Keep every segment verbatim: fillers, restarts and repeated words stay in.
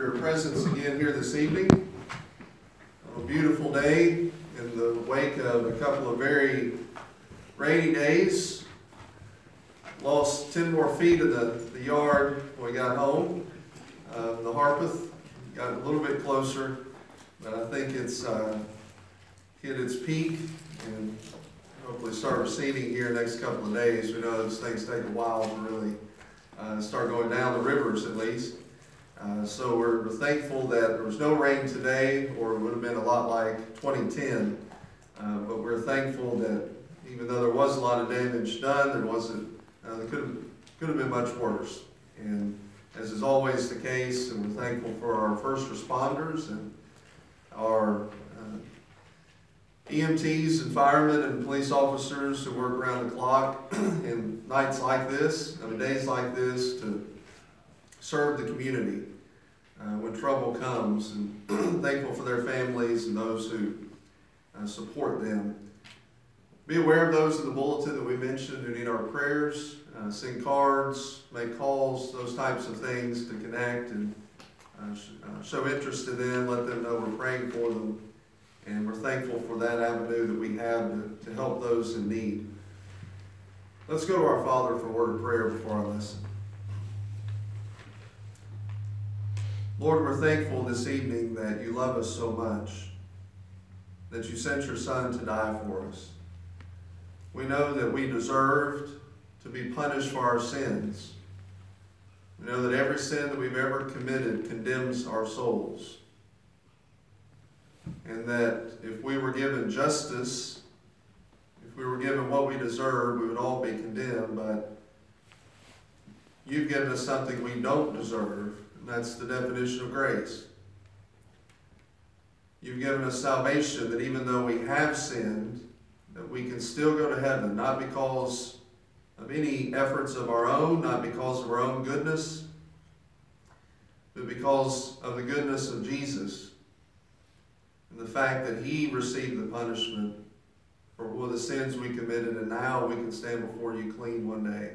your presence again here this evening. On a beautiful day in the wake of a couple of very rainy days. Lost ten more feet of the, the yard when we got home. Uh, the Harpeth got a little bit closer, but I think it's uh, hit its peak and hopefully start receding here next couple of days. We know those things take a while to really uh, start going down the rivers at least. Uh, so we're, we're thankful that there was no rain today, or it would have been a lot like twenty ten. Uh, but we're thankful that even though there was a lot of damage done, there wasn't, uh, there could have, could have been much worse. And as is always the case, and we're thankful for our first responders and our uh, E M Ts and firemen and police officers who work around the clock in nights like this, I mean days like this, to serve the community uh, when trouble comes, and thankful for their families and those who uh, support them. Be aware of those in the bulletin that we mentioned who need our prayers. Uh, send cards, make calls, those types of things to connect and uh, sh- uh, show interest in them, let them know we're praying for them. And we're thankful for that avenue that we have to, to help those in need. Let's go to our Father for a word of prayer before our lesson. Lord, we're thankful this evening that you love us so much, that you sent your Son to die for us. We know that we deserved to be punished for our sins. We know that every sin that we've ever committed condemns our souls. And that if we were given justice, if we were given what we deserve, we would all be condemned. But you've given us something we don't deserve, and that's the definition of grace. You've given us salvation, that even though we have sinned, that we can still go to heaven, not because of any efforts of our own, not because of our own goodness, but because of the goodness of Jesus and the fact that he received the punishment for the sins we committed, and now we can stand before you clean one day.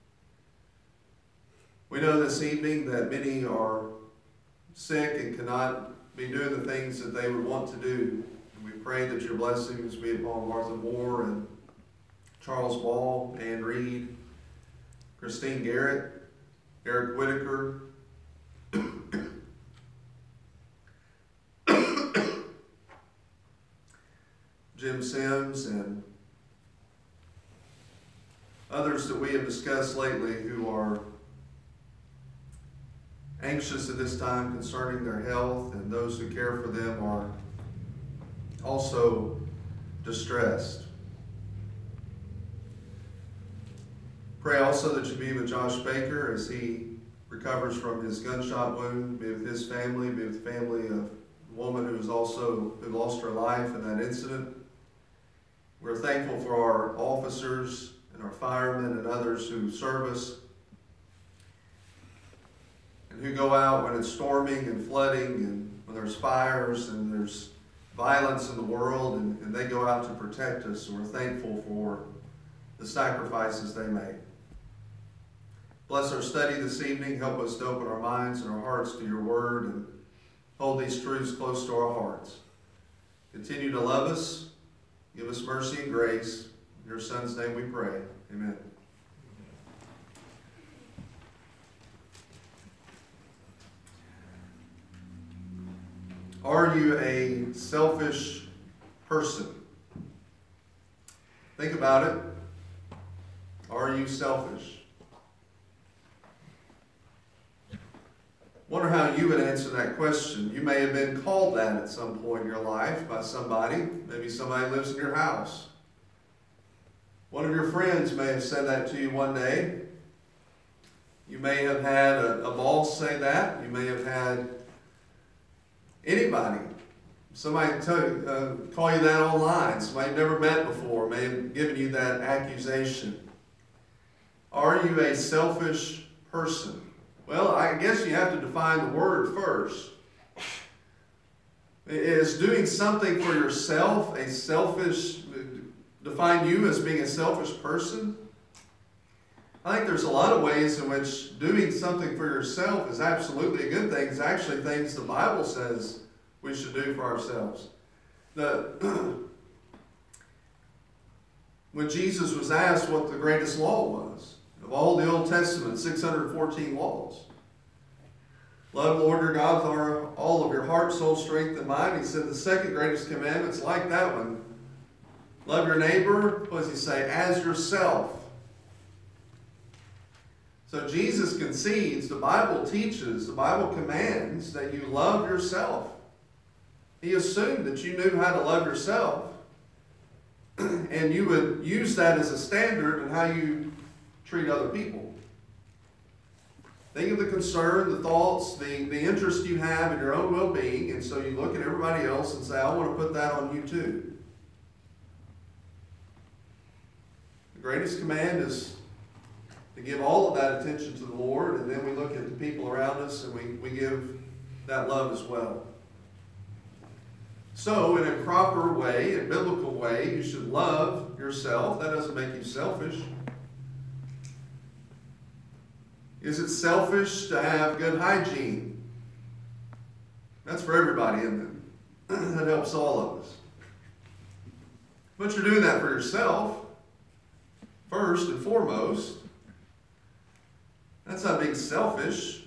We know this evening that many are sick and cannot be doing the things that they would want to do. And we pray that your blessings be upon Martha Moore and Charles Ball, Ann Reed, Christine Garrett, Eric Whitaker, Jim Sims, and others that we have discussed lately who are anxious at this time concerning their health, and those who care for them are also distressed. Pray also that you be with Josh Baker as he recovers from his gunshot wound. Be with his family, be with the family of a woman who was also who lost her life in that incident. We're thankful for our officers and our firemen and others who serve us and who go out when it's storming and flooding and when there's fires and there's violence in the world, and, and they go out to protect us. And we're thankful for the sacrifices they make. Bless our study this evening. Help us to open our minds and our hearts to your word and hold these truths close to our hearts. Continue to love us. Give us mercy and grace. In your Son's name we pray. Amen. Are you a selfish person? Think about it. Are you selfish? Wonder how you would answer that question. You may have been called that at some point in your life by somebody. Maybe somebody lives in your house. One of your friends may have said that to you one day. You may have had a, a boss say that. You may have had anybody. Somebody tell you, uh, call you that online. Somebody you've never met before may have given you that accusation. Are you a selfish person? Well, I guess you have to define the word first. Is doing something for yourself a selfish, define you as being a selfish person? I think there's a lot of ways in which doing something for yourself is absolutely a good thing. It's actually things the Bible says we should do for ourselves. The, when Jesus was asked what the greatest law was, of all the Old Testament, six hundred fourteen laws, love the Lord your God with all of your heart, soul, strength, and mind. He said the second greatest commandment's like that one. Love your neighbor, what does he say? As yourself. So Jesus concedes, the Bible teaches, the Bible commands that you love yourself. He assumed that you knew how to love yourself, and you would use that as a standard in how you treat other people. Think of the concern, the thoughts, the, the interest you have in your own well-being, and so you look at everybody else and say, I want to put that on you too. The greatest command is to give all of that attention to the Lord, and then we look at the people around us and we, we give that love as well. So, in a proper way, a biblical way, you should love yourself. That doesn't make you selfish. Is it selfish to have good hygiene? That's for everybody, isn't it? That helps all of us. But you're doing that for yourself, first and foremost. That's not being selfish.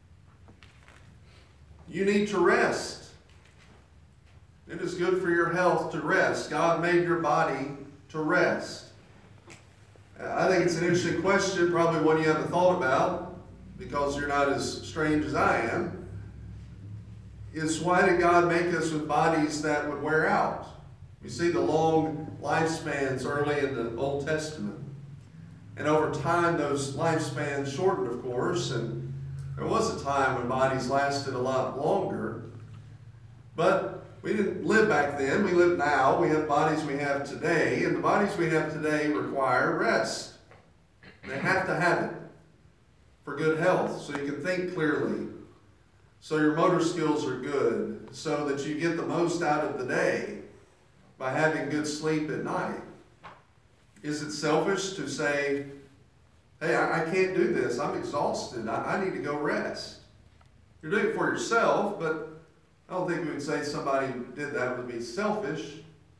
You need to rest. It is good for your health to rest. God made your body to rest. I think it's an interesting question, probably one you haven't thought about, because you're not as strange as I am, is why did God make us with bodies that would wear out? We see the long lifespans early in the Old Testament. And over time, those lifespans shortened, of course, and there was a time when bodies lasted a lot longer. But we didn't live back then. We live now. We have bodies we have today, and the bodies we have today require rest. They have to have it for good health, so you can think clearly, so your motor skills are good, so that you get the most out of the day by having good sleep at night. Is it selfish to say, hey, I, I can't do this. I'm exhausted. I, I need to go rest. You're doing it for yourself, but I don't think we would say somebody who did that would be selfish.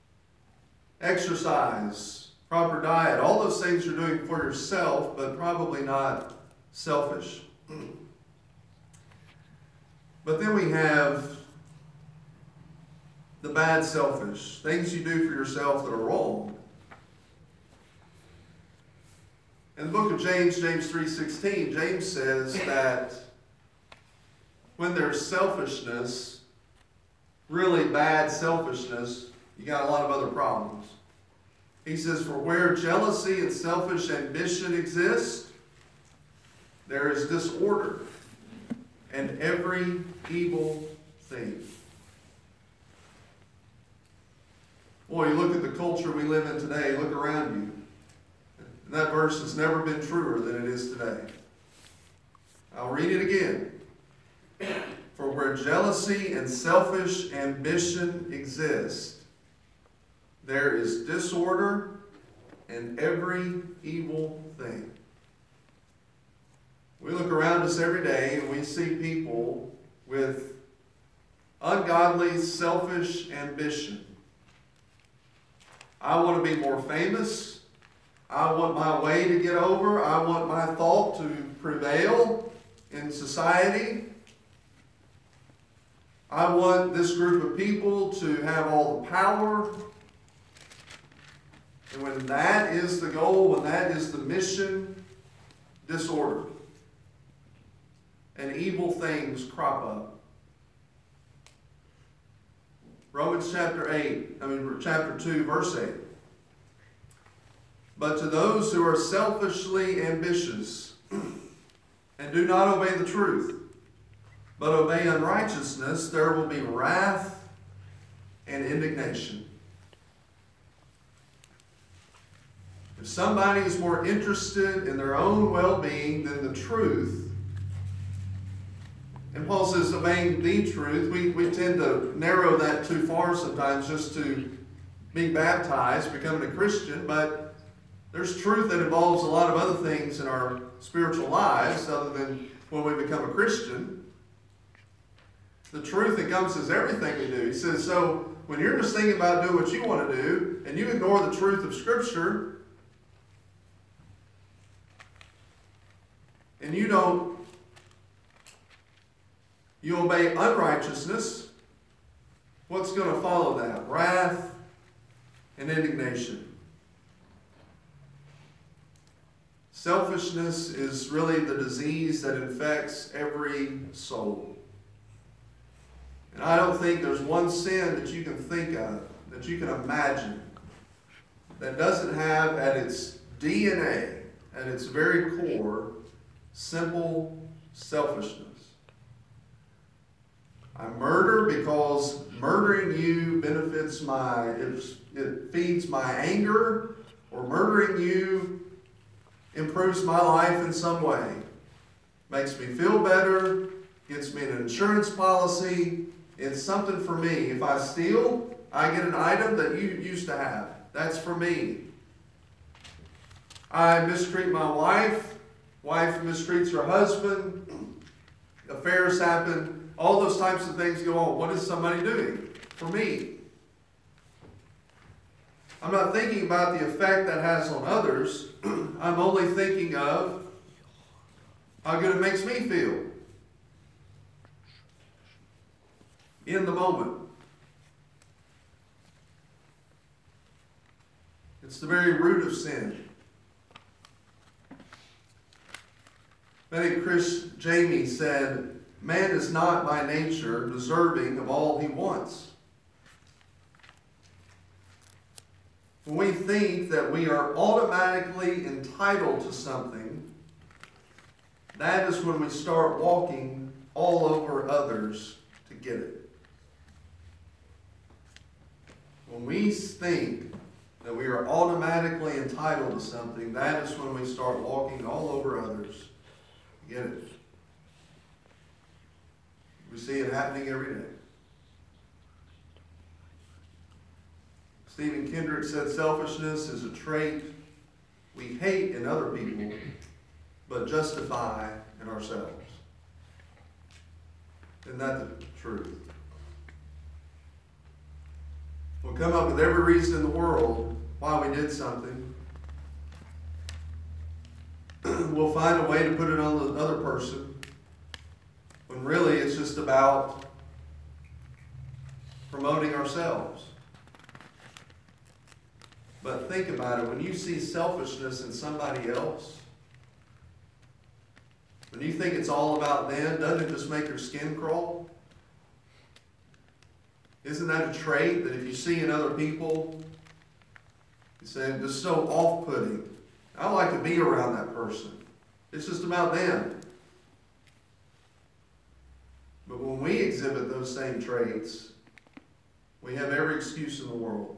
Exercise, proper diet, all those things you're doing for yourself, but probably not selfish. But then we have the bad selfish, things you do for yourself that are wrong. In the book of James, James three sixteen, James says that when there's selfishness, really bad selfishness, you got a lot of other problems. He says, for where jealousy and selfish ambition exist, there is disorder and every evil thing. Boy, you look at the culture we live in today, look around you. And that verse has never been truer than it is today. I'll read it again. For where jealousy and selfish ambition exist, there is disorder and every evil thing. We look around us every day and we see people with ungodly, selfish ambition. I want to be more famous. I want my way to get over. I want my thought to prevail in society. I want this group of people to have all the power. And when that is the goal, when that is the mission, disorder and evil things crop up. Romans chapter eight, I mean chapter two, verse eight. But to those who are selfishly ambitious and do not obey the truth, but obey unrighteousness, there will be wrath and indignation. If somebody is more interested in their own well-being than the truth, and Paul says obeying the truth, we, we tend to narrow that too far sometimes just to being baptized, becoming a Christian, but There's truth that involves a lot of other things in our spiritual lives other than when we become a Christian. The truth encompasses everything we do. He says, so when you're just thinking about doing what you want to do and you ignore the truth of Scripture and you don't, you obey unrighteousness, what's going to follow that? Wrath and indignation. Selfishness is really the disease that infects every soul. And I don't think there's one sin that you can think of, that you can imagine, that doesn't have at its D N A, at its very core, simple selfishness. I murder because murdering you benefits my, it, it feeds my anger, or murdering you improves my life in some way. Makes me feel better, gets me an insurance policy, it's something for me. If I steal, I get an item that you used to have. That's for me. I mistreat my wife, wife mistreats her husband, affairs happen, all those types of things go on. What is somebody doing? For me. I'm not thinking about the effect that has on others. I'm only thinking of how good it makes me feel in the moment. It's the very root of sin. I think Chris Jamie said, man is not by nature deserving of all he wants. When we think that we are automatically entitled to something, that is when we start walking all over others to get it. When we think that we are automatically entitled to something, that is when we start walking all over others to get it. We see it happening every day. Stephen Kendrick said selfishness is a trait we hate in other people, but justify in ourselves. Isn't that the truth? We'll come up with every reason in the world why we did something. We'll find a way to put it on the other person, when really it's just about promoting ourselves. But think about it, when you see selfishness in somebody else, when you think it's all about them, doesn't it just make your skin crawl? Isn't that a trait that if you see in other people, you say, it's just so off-putting. I don't like to be around that person. It's just about them. But when we exhibit those same traits, we have every excuse in the world.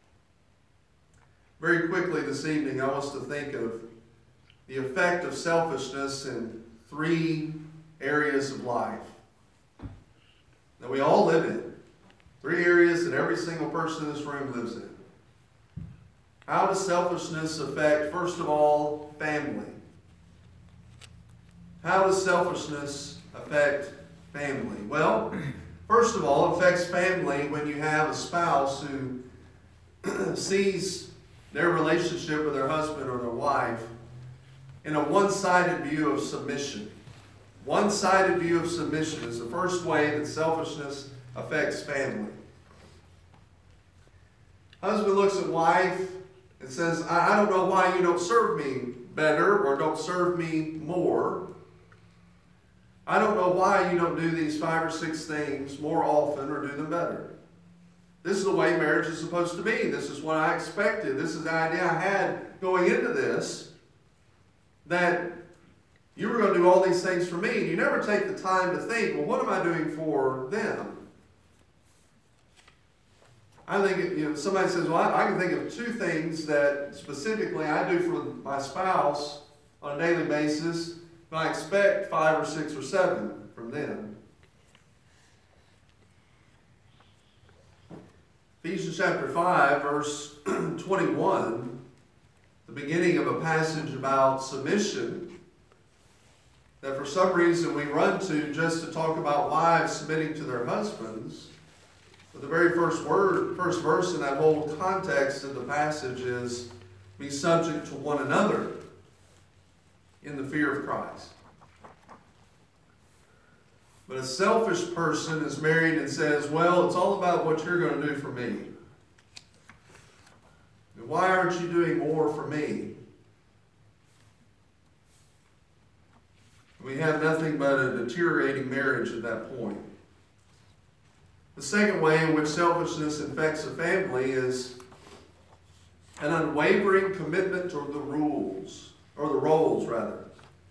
Very quickly this evening, I want us to think of the effect of selfishness in three areas of life that we all live in. Three areas that every single person in this room lives in. How does selfishness affect, first of all, family? How does selfishness affect family? Well, first of all, it affects family when you have a spouse who sees their relationship with their husband or their wife in a one-sided view of submission. One-sided view of submission is the first way that selfishness affects family. Husband looks at wife and says, I don't know why you don't serve me better or don't serve me more. I don't know why you don't do these five or six things more often or do them better. This is the way marriage is supposed to be. This is what I expected. This is the idea I had going into this, that you were going to do all these things for me, and you never take the time to think, well, what am I doing for them? I think, you know, somebody says, well, I, I can think of two things that specifically I do for my spouse on a daily basis, but I expect five or six or seven from them. Ephesians chapter five, verse twenty-one, the the beginning of a passage about submission that for some reason we run to just to talk about wives submitting to their husbands. But the very first word, first verse in that whole context of the passage is, be subject to one another in the fear of Christ. But a selfish person is married and says, well, it's all about what you're going to do for me. Why aren't you doing more for me? We have nothing but a deteriorating marriage at that point. The second way in which selfishness infects a family is an unwavering commitment to the rules, or the roles rather.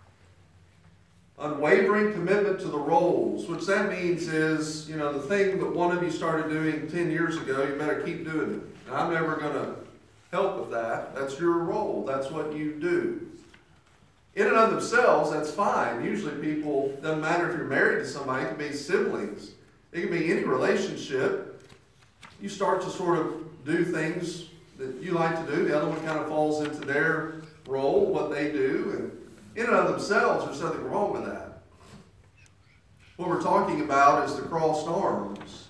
Unwavering commitment to the roles, which that means is, you know, the thing that one of you started doing ten years ago, you better keep doing it. And I'm never going to help with that. That's your role. That's what you do. In and of themselves, that's fine. Usually people, doesn't matter if you're married to somebody, it can be siblings. It can be any relationship. You start to sort of do things that you like to do. The other one kind of falls into their role, what they do. And in and of themselves, there's nothing wrong with that. What we're talking about is the crossed arms.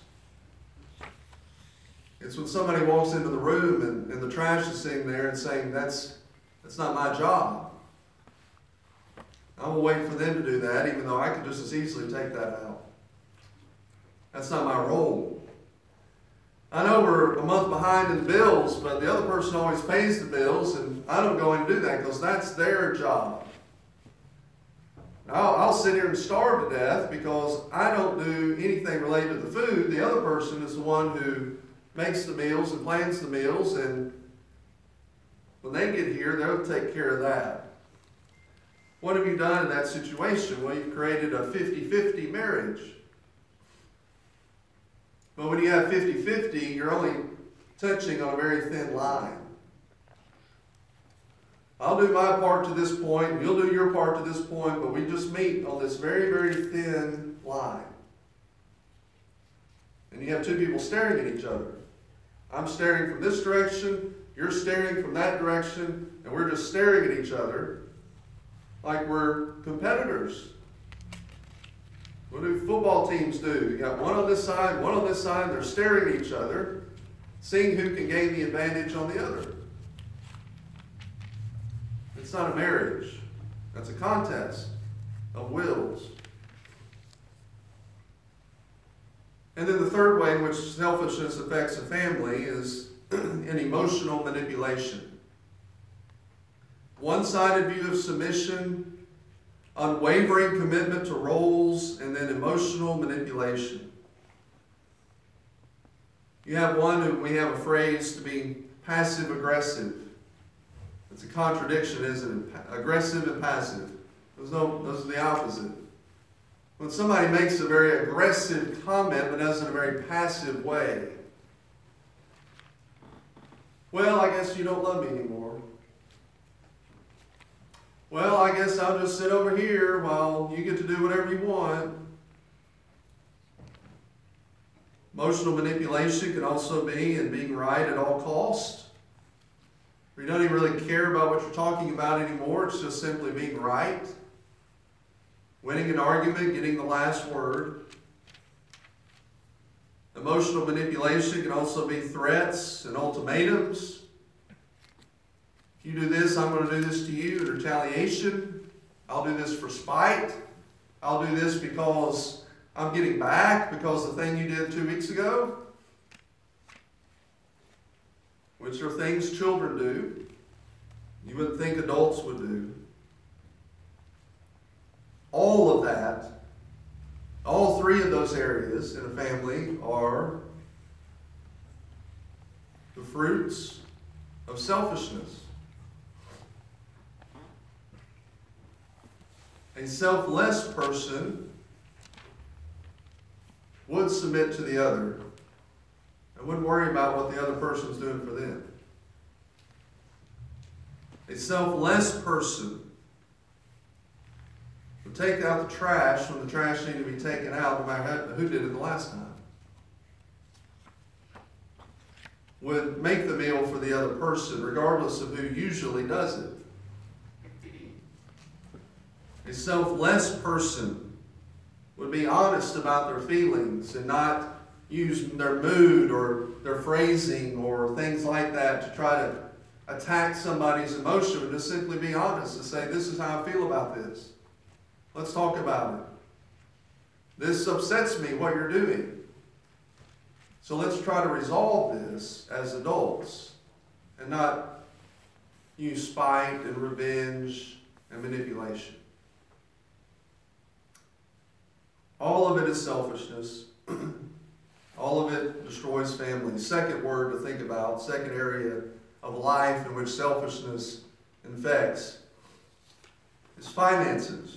It's when somebody walks into the room and, and the trash is sitting there and saying, that's, that's not my job. I will wait for them to do that, even though I could just as easily take that out. That's not my role. I know we're a month behind in bills, but the other person always pays the bills, and I don't go in and do that because that's their job. I'll, I'll sit here and starve to death because I don't do anything related to the food. The other person is the one who makes the meals and plans the meals, and when they get here, they'll take care of that. What have you done in that situation? Well, you've created a fifty-fifty marriage. But when you have fifty-fifty, you're only touching on a very thin line. I'll do my part to this point, you'll do your part to this point, but we just meet on this very, very thin line. And you have two people staring at each other. I'm staring from this direction, you're staring from that direction, and we're just staring at each other like we're competitors. What do football teams do? You got one on this side, one on this side, they're staring at each other, seeing who can gain the advantage on the other. It's not a marriage. That's a contest of wills. And then the third way in which selfishness affects a family is an emotional manipulation. One-sided view of submission, unwavering commitment to roles, and then emotional manipulation. You have one who we have a phrase to be passive-aggressive. It's a contradiction, isn't it? Aggressive and passive. There's no, those are the opposite. When somebody makes a very aggressive comment but does it in a very passive way. Well, I guess you don't love me anymore. Well, I guess I'll just sit over here while you get to do whatever you want. Emotional manipulation can also be in being right at all costs. You don't even really care about what you're talking about anymore. It's just simply being right. Winning an argument, getting the last word. Emotional manipulation can also be threats and ultimatums. If you do this, I'm going to do this to you in retaliation. I'll do this for spite. I'll do this because I'm getting back because the thing you did two weeks ago, which are things children do, you wouldn't think adults would do. All of that, all three of those areas in a family are the fruits of selfishness. A selfless person would submit to the other and wouldn't worry about what the other person's doing for them. A selfless person would take out the trash when the trash needed to be taken out, no matter who did it the last time. would make the meal for the other person, regardless of who usually does it. A selfless person would be honest about their feelings and not use their mood or their phrasing or things like that to try to attack somebody's emotion, but just simply be honest and say, this is how I feel about this. Let's talk about it. This upsets me, what you're doing. So let's try to resolve this as adults and not use spite and revenge and manipulation. All of it is selfishness. All of it destroys families. Second word to think about, second area of life in which selfishness infects, is finances.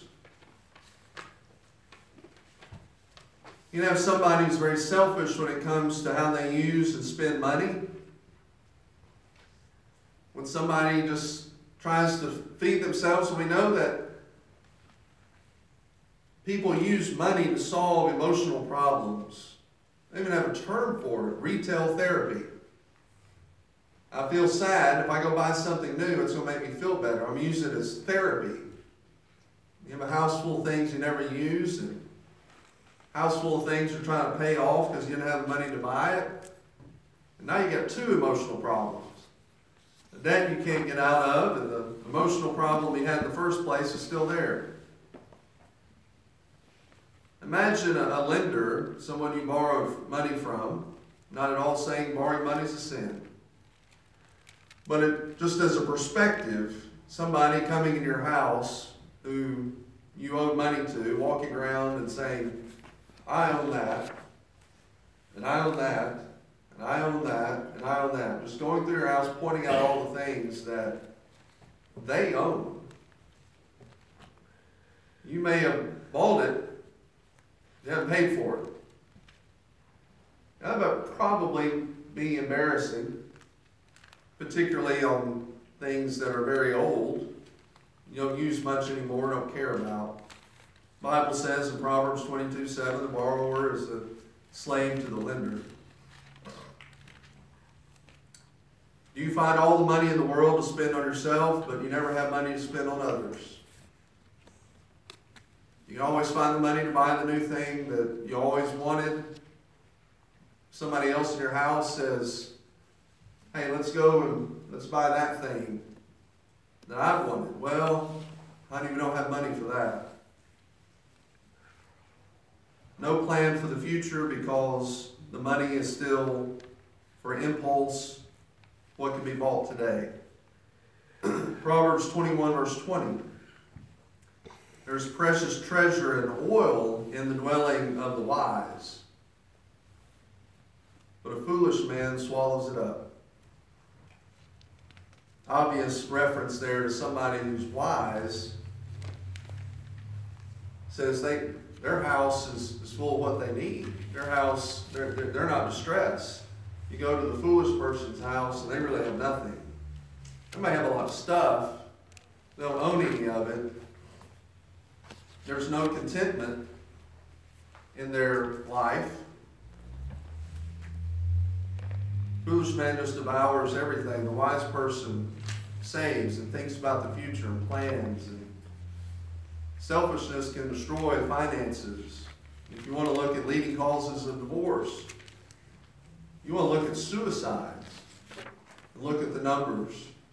You can have somebody who's very selfish when it comes to how they use and spend money. When somebody just tries to feed themselves, and we know that people use money to solve emotional problems. They even have a term for it, retail therapy. I feel sad. If I go buy something new, it's going to make me feel better. I'm using it as therapy. You have a house full of things you never use, and a house full of things you're trying to pay off because you didn't have the money to buy it. And now you got two emotional problems. The debt you can't get out of, and the emotional problem you had in the first place is still there. Imagine a, a lender, someone you borrowed money from, not at all saying borrowing money is a sin. But it, just as a perspective, somebody coming in your house who you owed money to, walking around and saying, I own that, and I own that, and I own that, and I own that. Just going through your house, pointing out all the things that they own. You may have bought it, you haven't paid for it. That would probably be embarrassing, particularly on things that are very old, you don't use much anymore, don't care about. The Bible says in Proverbs twenty-two seven, the borrower is a slave to the lender. Do you find all the money in the world to spend on yourself, but you never have money to spend on others? You can always find the money to buy the new thing that you always wanted. Somebody else in your house says, hey, let's go and let's buy that thing that I've wanted. Well, honey, we don't have money for that. No plan for the future because the money is still for impulse, what can be bought today. Proverbs twenty-one verse twenty. There's precious treasure and oil in the dwelling of the wise, but a foolish man swallows it up. Obvious reference there to somebody who's wise. Says they their house is, is full of what they need. Their house, they're, they're, they're not distressed. You go to the foolish person's house and they really have nothing. They may have a lot of stuff. They don't own any of it. There's no contentment in their life. Foolish man just devours everything. The wise person saves and thinks about the future and plans. And selfishness can destroy finances. If you want to look at leading causes of divorce, you want to look at suicides and look at the numbers.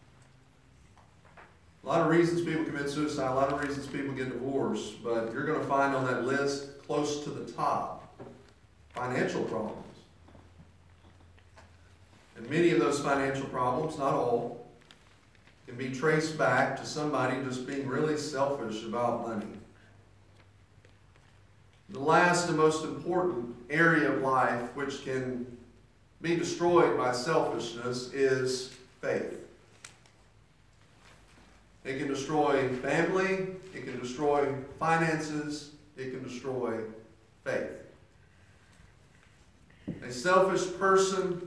A lot of reasons people commit suicide, a lot of reasons people get divorced, but you're going to find on that list close to the top financial problems. And many of those financial problems, not all, can be traced back to somebody just being really selfish about money. The last and most important area of life which can be destroyed by selfishness is faith. It can destroy family, it can destroy finances, it can destroy faith. A selfish person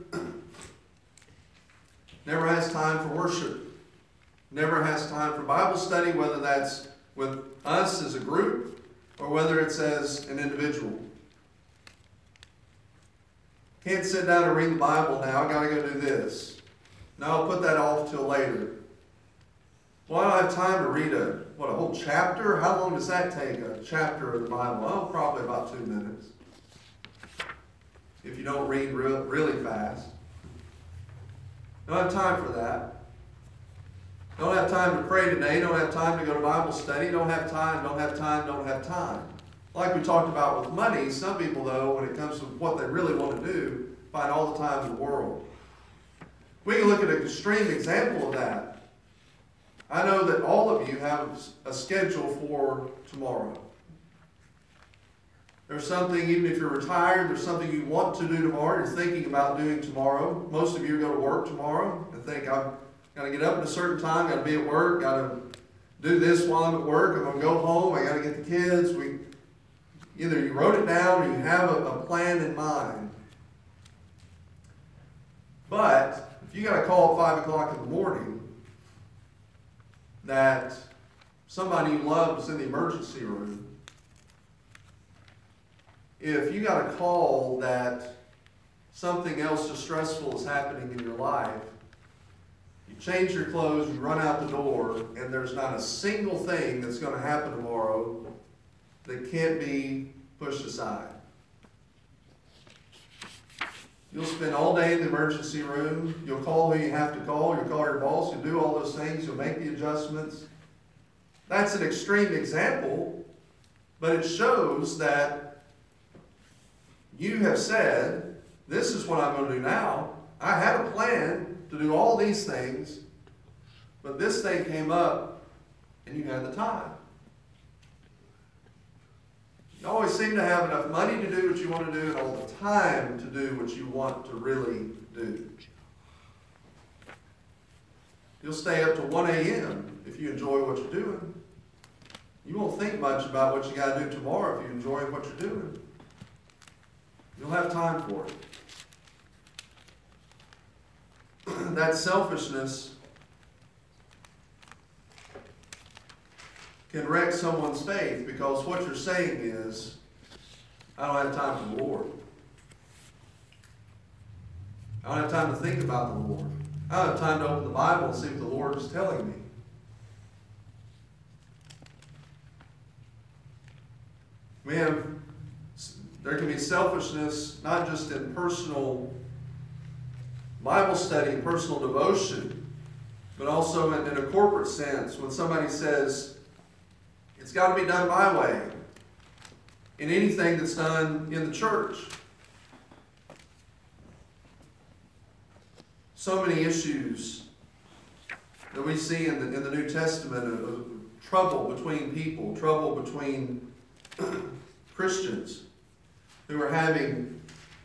never has time for worship, never has time for Bible study, whether that's with us as a group or whether it's as an individual. Can't sit down and read the Bible now. I got to go do this. No, I'll put that off till later. Well, I don't have time to read a, what, a whole chapter? How long does that take, a chapter of the Bible? Oh, probably about two minutes. If you don't read real, really fast. Don't have time for that. Don't have time to pray today. Don't have time to go to Bible study. Don't have time, don't have time, don't have time. Like we talked about with money, some people, though, when it comes to what they really want to do, find all the time in the world. We can look at an extreme example of that. I know that all of you have a schedule for tomorrow. There's something, even if you're retired, there's something you want to do tomorrow, you're thinking about doing tomorrow. Most of you go to work tomorrow and think, I've got to get up at a certain time, got to be at work, got to do this while I'm at work, I'm going to go home, I got to get the kids. We Either you wrote it down or you have a, a plan in mind. But if you got a call at five o'clock in the morning that somebody you love is in the emergency room, if you got a call that something else distressful is happening in your life, you change your clothes, you run out the door, and there's not a single thing that's going to happen tomorrow that can't be pushed aside. You'll spend all day in the emergency room. You'll call who you have to call. You'll call your boss. You'll do all those things. You'll make the adjustments. That's an extreme example, but it shows that you have said, this is what I'm going to do now. I had a plan to do all these things, but this thing came up and you had the time. You always seem to have enough money to do what you want to do and all the time to do what you want to really do. You'll stay up to one a.m. if you enjoy what you're doing. You won't think much about what you got to do tomorrow if you enjoy what you're doing. You'll have time for it. That selfishness can wreck someone's faith, because what you're saying is, I don't have time for the Lord. I don't have time to think about the Lord. I don't have time to open the Bible and see what the Lord is telling me. We have, there can be selfishness not just in personal Bible study, personal devotion, but also in, in a corporate sense. When somebody says, it's got to be done my way, in anything that's done in the church. So many issues that we see in the, in the New Testament of, of trouble between people, trouble between Christians who are having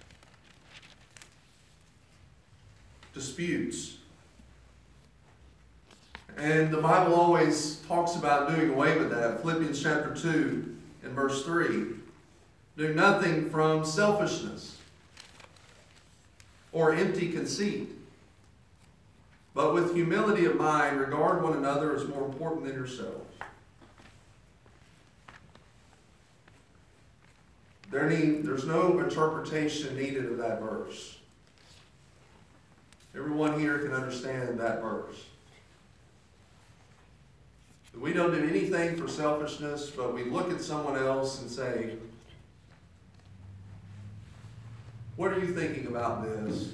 disputes. And the Bible always talks about doing away with that. Philippians chapter two and verse three. Do nothing from selfishness or empty conceit, but with humility of mind regard one another as more important than yourselves. There need, there's no interpretation needed of that verse. Everyone here can understand that verse. We don't do anything for selfishness, but we look at someone else and say, what are you thinking about this?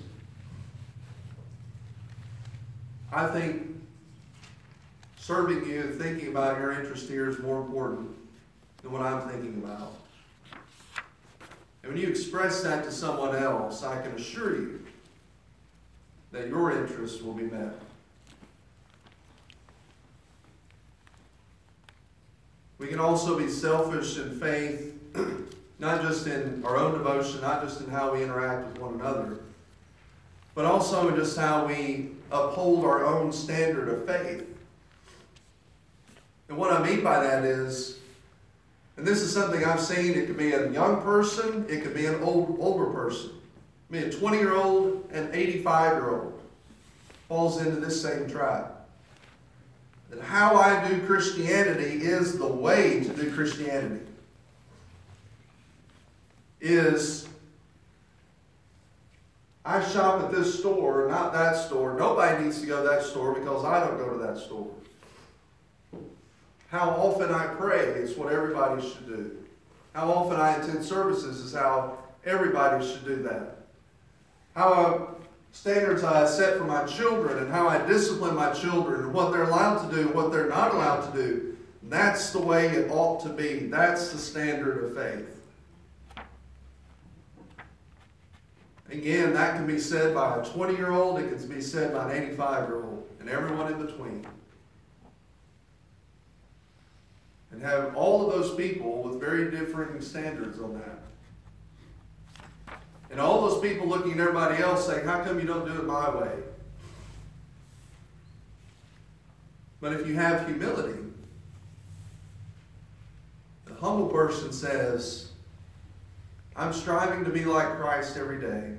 I think serving you, thinking about your interest here is more important than what I'm thinking about. And when you express that to someone else, I can assure you that your interests will be met. We can also be selfish in faith, not just in our own devotion, not just in how we interact with one another, but also in just how we uphold our own standard of faith. And what I mean by that is, and this is something I've seen, it could be a young person, it could be an old, older person. I mean, a twenty-year-old and eighty-five-year-old falls into this same trap. That how I do Christianity is the way to do Christianity. Is I shop at this store, not that store. Nobody needs to go to that store because I don't go to that store. How often I pray is what everybody should do. How often I attend services is how everybody should do that. How I, standards I set for my children and how I discipline my children and what they're allowed to do and what they're not allowed to do. That's the way it ought to be. That's the standard of faith. Again, that can be said by a twenty-year-old, it can be said by an eighty-five-year-old, and everyone in between. And have all of those people with very differing standards on that. And all those people looking at everybody else saying, how come you don't do it my way? But if you have humility, the humble person says, I'm striving to be like Christ every day.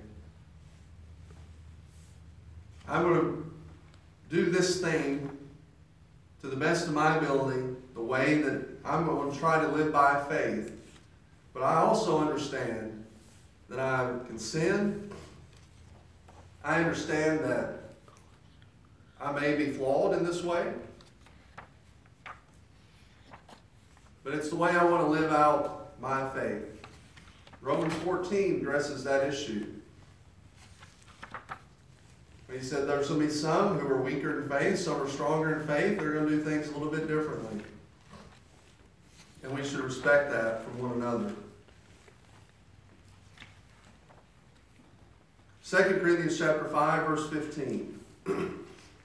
I'm going to do this thing to the best of my ability, the way that I'm going to try to live by faith. But I also understand that I can sin. I understand that I may be flawed in this way. But it's the way I want to live out my faith. Romans fourteen addresses that issue. He said there's going to be some who are weaker in faith, some are stronger in faith. They're going to do things a little bit differently. And we should respect that from one another. Second Corinthians chapter five, verse fifteen. And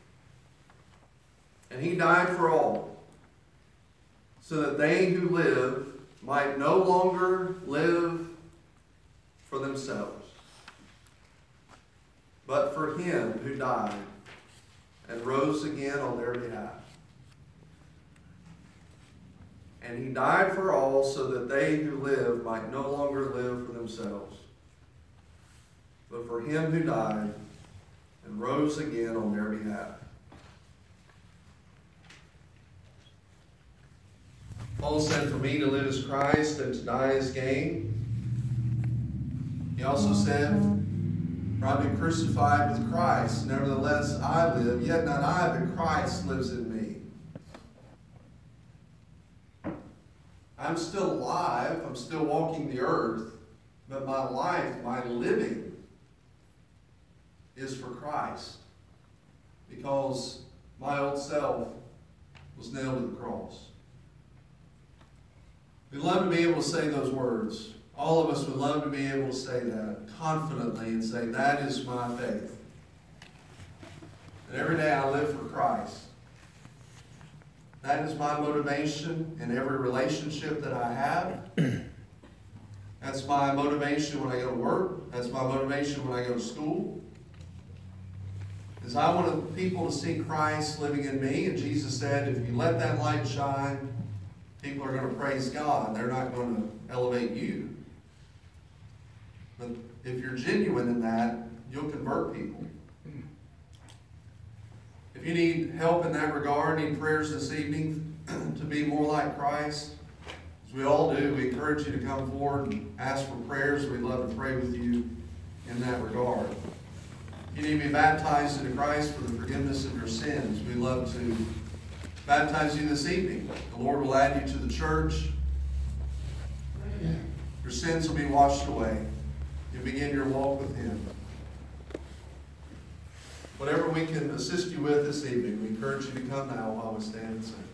he died for all, so that they who live might no longer live for themselves, but for him who died and rose again on their behalf. And he died for all, so that they who live might no longer live for themselves, but for him who died and rose again on their behalf. Paul said, for me to live is Christ and to die is gain. He also said, for I've been crucified with Christ, nevertheless I live, yet not I, but Christ lives in me. I'm still alive, I'm still walking the earth, but my life, my living, is for Christ. Because my old self was nailed to the cross. We'd love to be able to say those words. All of us would love to be able to say that confidently and say, that is my faith. That every day I live for Christ. That is my motivation in every relationship that I have. That's my motivation when I go to work. That's my motivation when I go to school. Is I want people to see Christ living in me. And Jesus said, if you let that light shine, people are going to praise God. They're not going to elevate you. But if you're genuine in that, you'll convert people. If you need help in that regard, need prayers this evening to be more like Christ, as we all do, we encourage you to come forward and ask for prayers. We'd love to pray with you in that regard. If you need to be baptized into Christ for the forgiveness of your sins, we'd love to baptize you this evening. The Lord will add you to the church. Your sins will be washed away. You begin your walk with Him. Whatever we can assist you with this evening, we encourage you to come now while we stand and sing.